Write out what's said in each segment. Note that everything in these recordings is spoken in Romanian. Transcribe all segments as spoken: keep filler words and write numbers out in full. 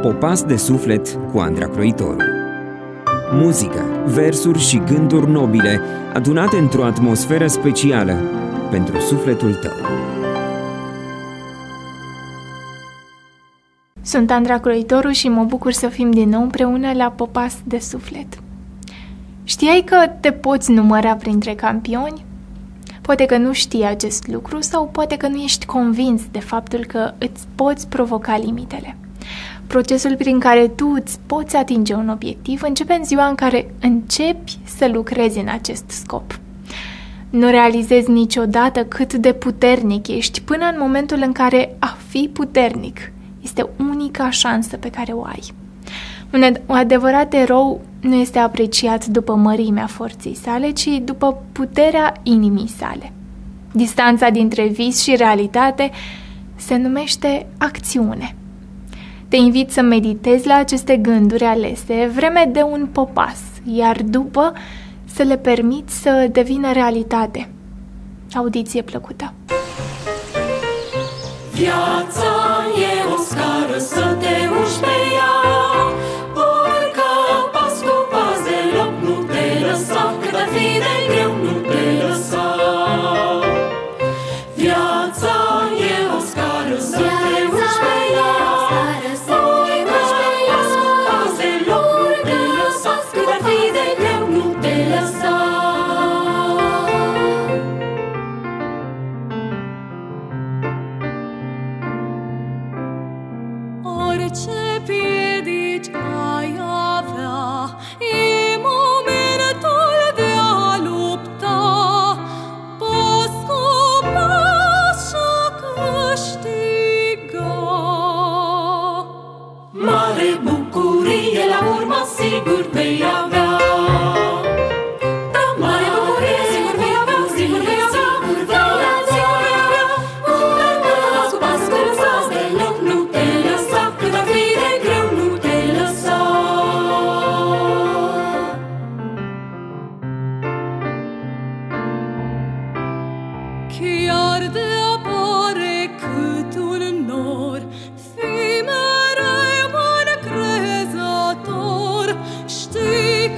Popas de suflet cu Andra Croitoru. Muzică, versuri și gânduri nobile adunate într-o atmosferă specială pentru sufletul tău. Sunt Andra Croitoru și mă bucur să fim din nou împreună la Popas de suflet. Știai că te poți număra printre campioni? Poate că nu știi acest lucru sau poate că nu ești convins de faptul că îți poți provoca limitele. Procesul prin care tu îți poți atinge un obiectiv începe în ziua în care începi să lucrezi în acest scop. Nu realizezi niciodată cât de puternic ești până în momentul în care a fi puternic este unica șansă pe care o ai. Un adevărat erou nu este apreciat după mărimea forței sale, ci după puterea inimii sale. Distanța dintre vis și realitate se numește acțiune. Te invit să meditezi la aceste gânduri alese vreme de un popas, iar după să le permiți să devină realitate. Audiție plăcută! Viața e o scară să te urci pe ea, urcă pas cu pas deloc, nu te lăsa, cât ar fi de greu, nu te lăsa. Viața e o scară să te urci pe ea, urcă pas cu pas deloc, nu te lăsa, cât ar fi de greu, nu te lăsa. Orice piedici ai avea, e momentul de a lupta, pas cu pas și câștiga. Mare bucurie la urmă sigur vei avea. Da, mare bucurie sigur vei avea, sigur vei avea, sigur vei avea. Urcă pas cu pas, cât pas deloc, nu te lăsa, cât ar fi de greu, nu te lăsa. Chiar de apare cât un nor, fii mereu încrezător, știi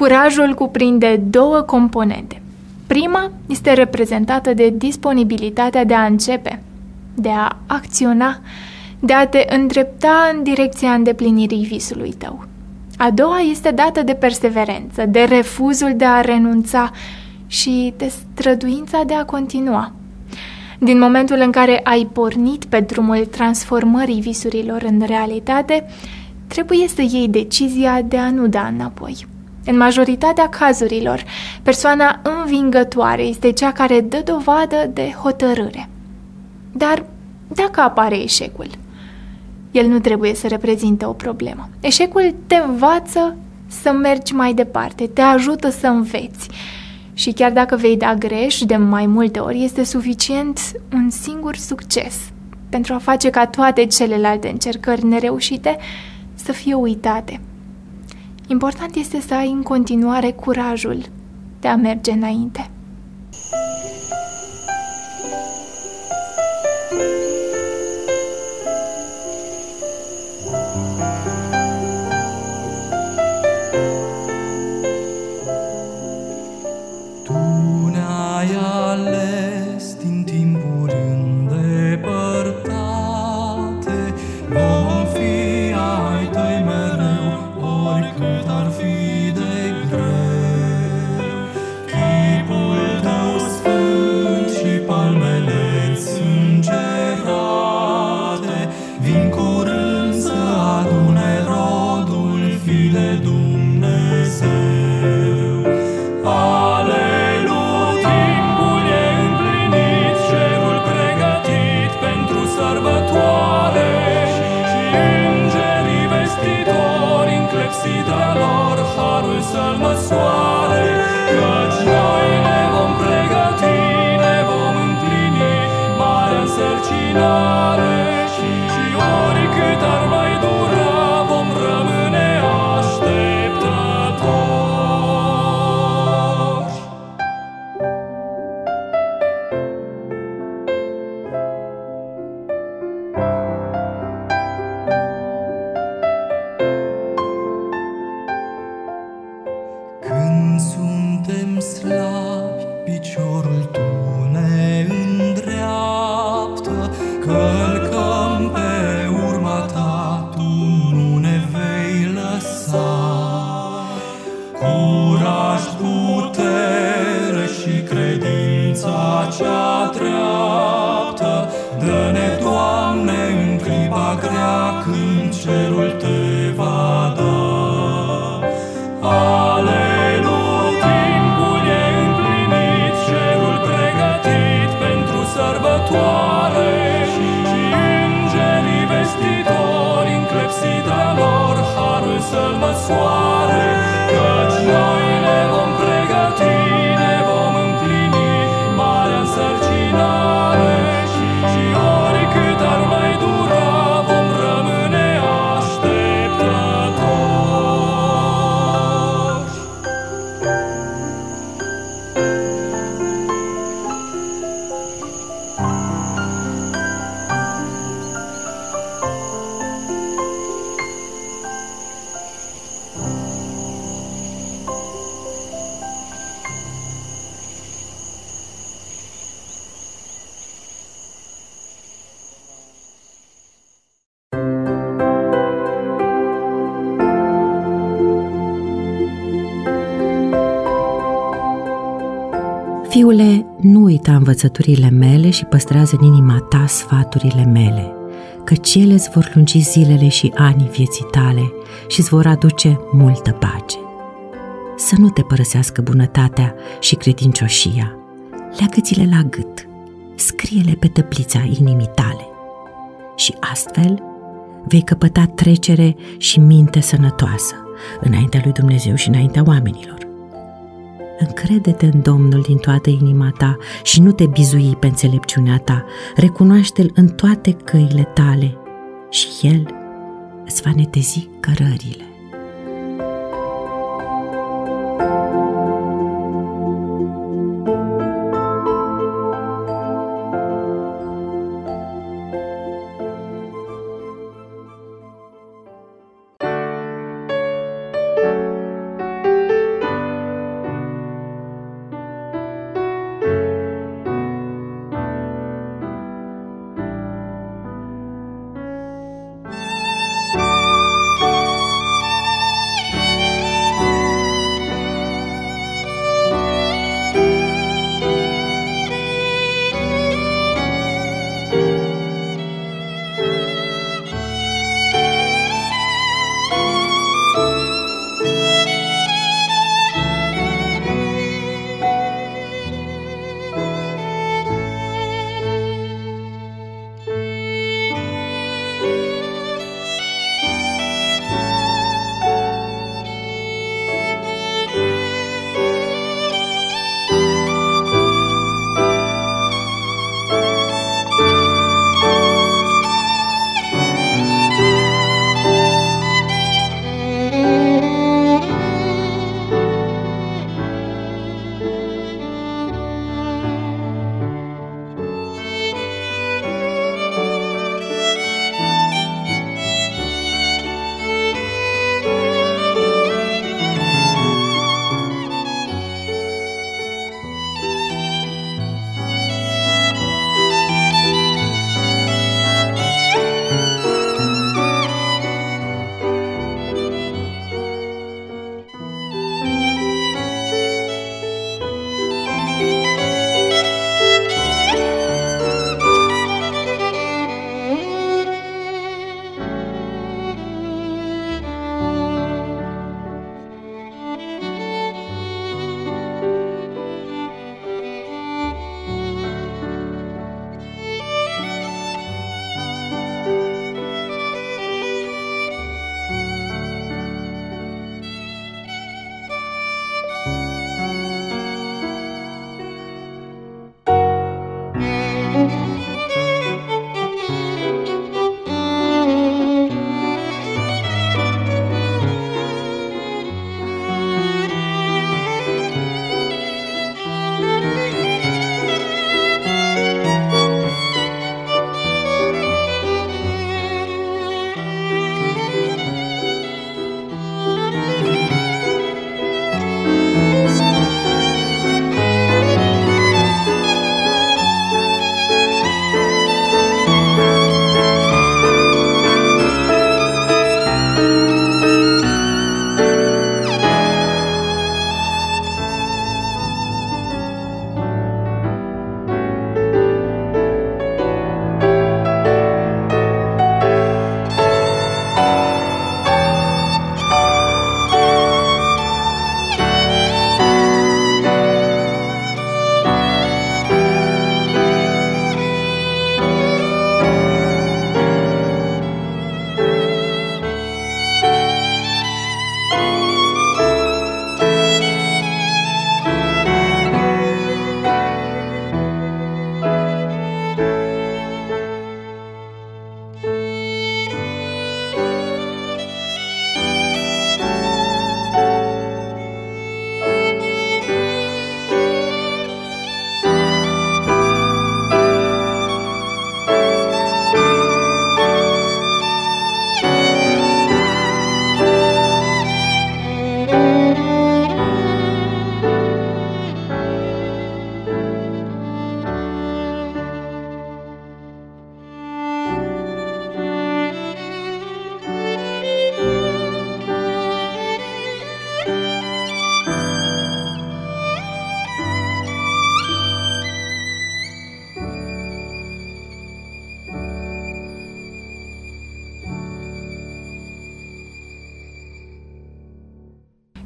Curajul cuprinde două componente. Prima este reprezentată de disponibilitatea de a începe, de a acționa, de a te îndrepta în direcția îndeplinirii visului tău. A doua este dată de perseverență, de refuzul de a renunța și de străduința de a continua. Din momentul în care ai pornit pe drumul transformării visurilor în realitate, trebuie să iei decizia de a nu da înapoi. În majoritatea cazurilor, persoana învingătoare este cea care dă dovadă de hotărâre. Dar dacă apare eșecul, el nu trebuie să reprezinte o problemă. Eșecul te învață să mergi mai departe, te ajută să înveți. Și chiar dacă vei da greș de mai multe ori, este suficient un singur succes pentru a face ca toate celelalte încercări nereușite să fie uitate. Important este să ai în continuare curajul de a merge înainte. Fiule, nu uita învățăturile mele și păstrează în inima ta sfaturile mele, căci ele îți vor lungi zilele și anii vieții tale și îți vor aduce multă pace. Să nu te părăsească bunătatea și credincioșia, leagă-ți-le la gât, scrie-le pe tăplița inimii tale și astfel vei căpăta trecere și minte sănătoasă înaintea lui Dumnezeu și înaintea oamenilor. Încrede-te în Domnul din toată inima ta și nu te bizui pe înțelepciunea ta, recunoaște-L în toate căile tale și El îți va netezi cărările.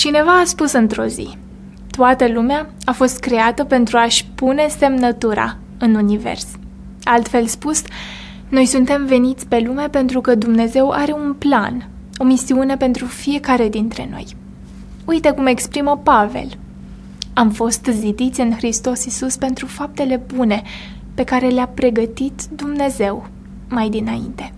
Cineva a spus într-o zi: toată lumea a fost creată pentru a-și pune semnătura în univers. Altfel spus, noi suntem veniți pe lume pentru că Dumnezeu are un plan, o misiune pentru fiecare dintre noi. Uite cum exprimă Pavel: am fost zidiți în Hristos Iisus pentru faptele bune pe care le-a pregătit Dumnezeu mai dinainte.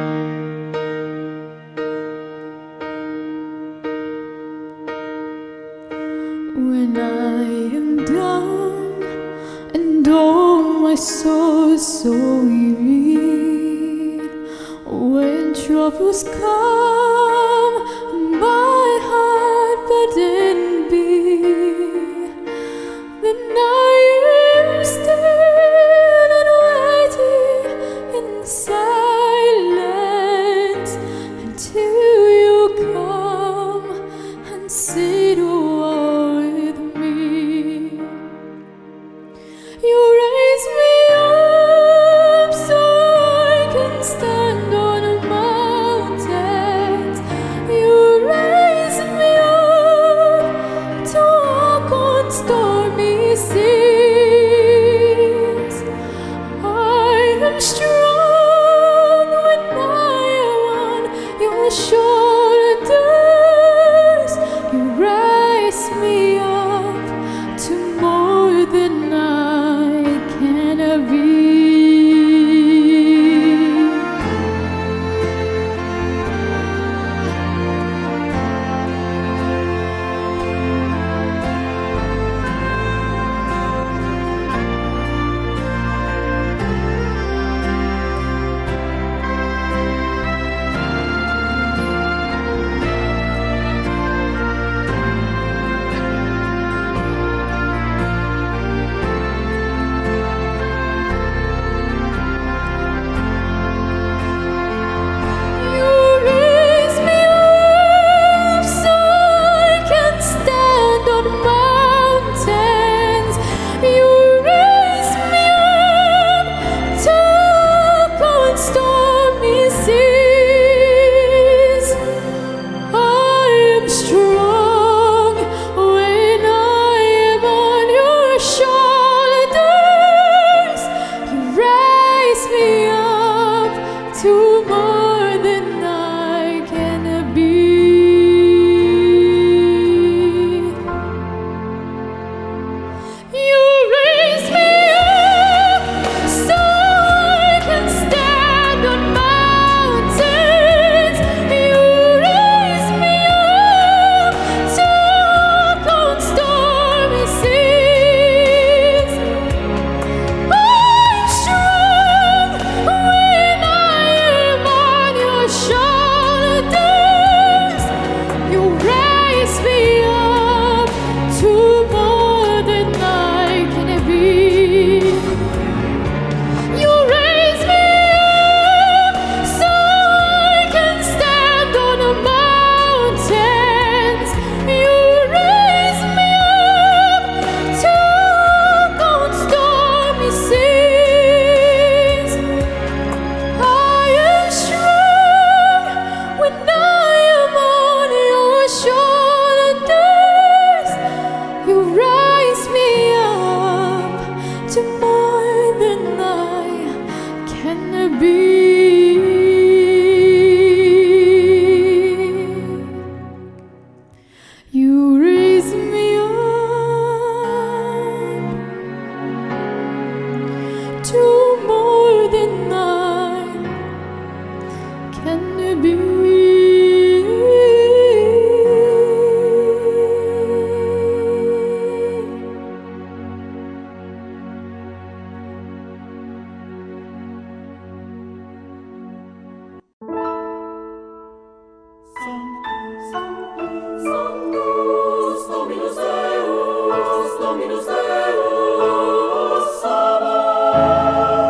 When I am down and oh my soul is so weary, when troubles come and my heart burdened be, then I am still and waiting in silence until you come and sit with me. You raise me up so I can stand on mountains. You raise me up to walk on stormy seas. I am strong when I am on your shoulders. You raise me up to more than I can be. You raise me up so I can stand on mountains. You raise me up to walk on stormy seas. I am strong when I am on your shoulders. You raise me up to more than I can be. You raise me up so I can stand on mountains. You raise me up to walk on stormy seas. I'm strong when I am on your shoulders. You raise me up to more than I can be. You raise me up so I can stand on the mountains. You raise me up to walk on stormy seas. I am strong when I am on your shoulders. You raise me up to more than I can be. You raise me up to more than I can be. Sanctus Dominus Deus, Dominus Deus, Sabaoth.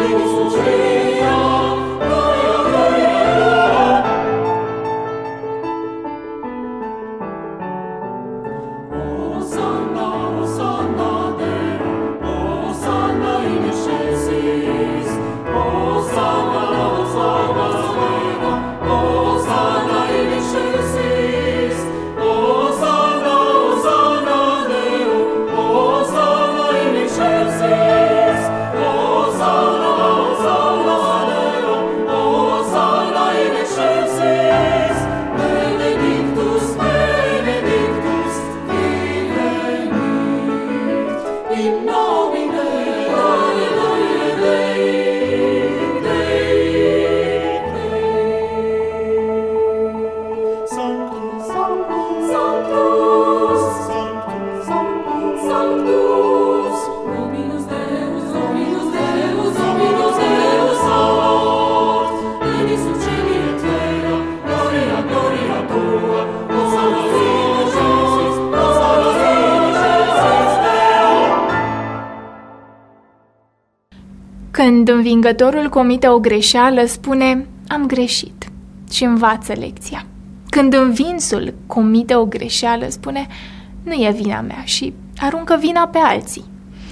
Când învingătorul comite o greșeală, spune, am greșit și învață lecția. Când învinsul comite o greșeală, spune, nu e vina mea și aruncă vina pe alții.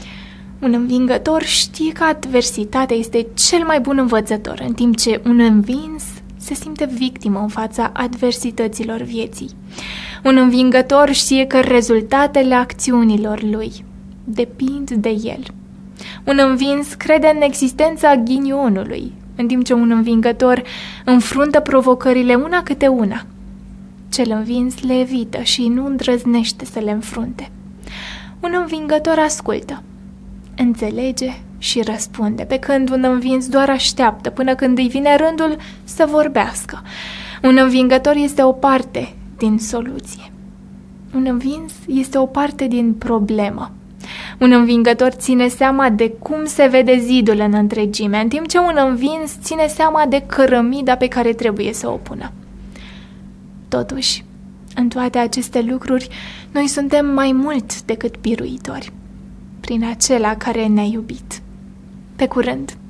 Un învingător știe că adversitatea este cel mai bun învățător, în timp ce un învins se simte victimă în fața adversităților vieții. Un învingător știe că rezultatele acțiunilor lui depind de el. Un învins crede în existența ghinionului, în timp ce un învingător înfruntă provocările una câte una. Cel învins le evită și nu îndrăznește să le înfrunte. Un învingător ascultă, înțelege și răspunde, pe când un învins doar așteaptă până când îi vine rândul să vorbească. Un învingător este o parte din soluție. Un învins este o parte din problemă. Un învingător ține seama de cum se vede zidul în întregime, în timp ce un învins ține seama de cărămida pe care trebuie să o pună. Totuși, în toate aceste lucruri, noi suntem mai mult decât biruitori, prin acela care ne-a iubit. Pe curând!